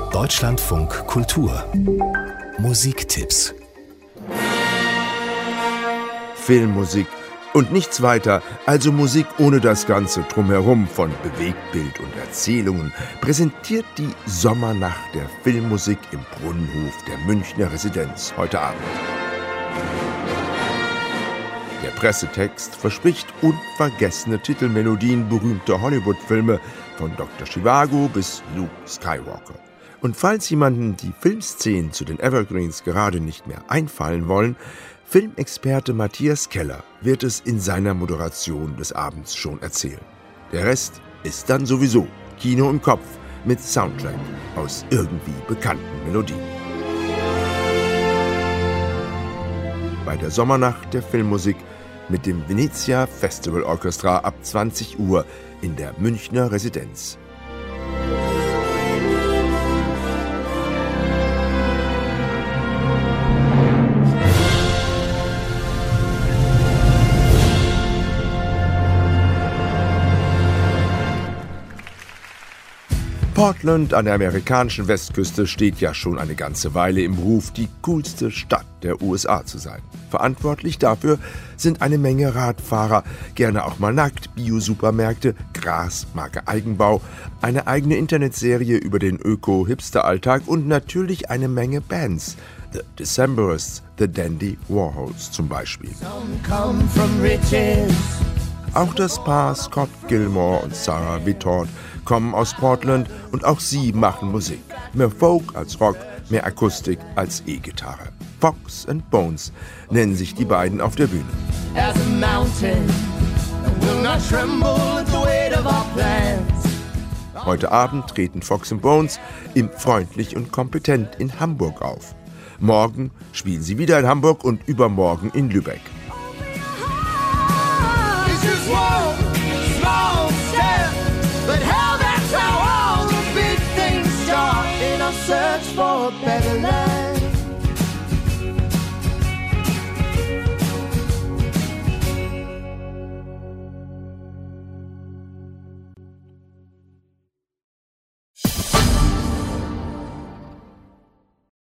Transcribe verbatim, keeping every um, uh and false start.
Deutschlandfunk Kultur Musiktipps. Filmmusik und nichts weiter, also Musik ohne das Ganze drumherum von Bewegtbild und Erzählungen, präsentiert die Sommernacht der Filmmusik im Brunnenhof der Münchner Residenz heute Abend. Der Pressetext verspricht unvergessene Titelmelodien berühmter Hollywood-Filme von Doktor Zhivago bis Luke Skywalker. Und falls jemandem die Filmszenen zu den Evergreens gerade nicht mehr einfallen wollen, Filmexperte Matthias Keller wird es in seiner Moderation des Abends schon erzählen. Der Rest ist dann sowieso Kino im Kopf mit Soundtrack aus irgendwie bekannten Melodien. Bei der Sommernacht der Filmmusik mit dem Venezia Festival Orchestra ab zwanzig Uhr in der Münchner Residenz. Portland an der amerikanischen Westküste steht ja schon eine ganze Weile im Ruf, die coolste Stadt der U S A zu sein. Verantwortlich dafür sind eine Menge Radfahrer, gerne auch mal nackt, Bio-Supermärkte, Gras, Marke Eigenbau, eine eigene Internetserie über den Öko-Hipster-Alltag und natürlich eine Menge Bands. The Decemberists, The Dandy Warhols zum Beispiel. Auch das Paar Scott Gilmore und Sarah Whitord kommen aus Portland und auch sie machen Musik. Mehr Folk als Rock, mehr Akustik als E-Gitarre. Fox and Bones nennen sich die beiden auf der Bühne. Heute Abend treten Fox and Bones im Freundlich und Kompetent in Hamburg auf. Morgen spielen sie wieder in Hamburg und übermorgen in Lübeck. Search for a better life.